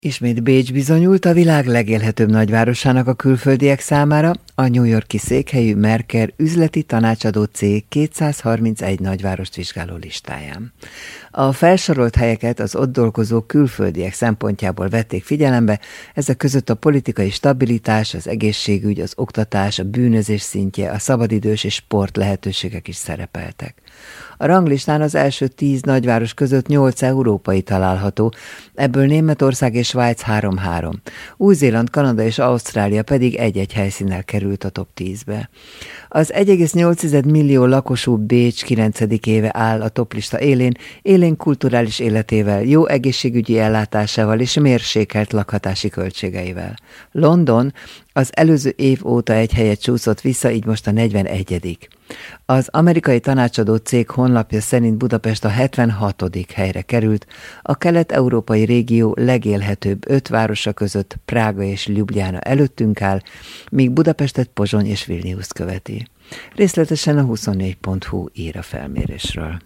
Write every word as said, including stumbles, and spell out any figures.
Ismét Bécs bizonyult a világ legélhetőbb nagyvárosának a külföldiek számára, a New York-i székhelyű Mercer üzleti tanácsadó cég kétszázharmincegy nagyvárost vizsgáló listáján. A felsorolt helyeket az ott dolgozó külföldiek szempontjából vették figyelembe, ezek között a politikai stabilitás, az egészségügy, az oktatás, a bűnözés szintje, a szabadidős és sport lehetőségek is szerepeltek. A ranglistán az első tíz nagyváros között nyolc európai található, ebből Németország és Svájc három-három. Új-Zéland, Kanada és Ausztrália pedig egy-egy helyszínnel került a top tízbe. Az egy egész nyolc millió lakosú Bécs kilencedik éve áll a toplista élén, élén kulturális életével, jó egészségügyi ellátásával és mérsékelt lakhatási költségeivel. London az előző év óta egy helyet csúszott vissza, így most a negyvenegyedik Az amerikai tanácsadó cég honlapja szerint Budapest a hetvenhatodik helyre került, a kelet-európai régió legélhetőbb öt városa között Prága és Ljubljana előttünk áll, míg Budapestet Pozsony és Vilnius követi. Részletesen a huszonnégy pont hu ír a felmérésről.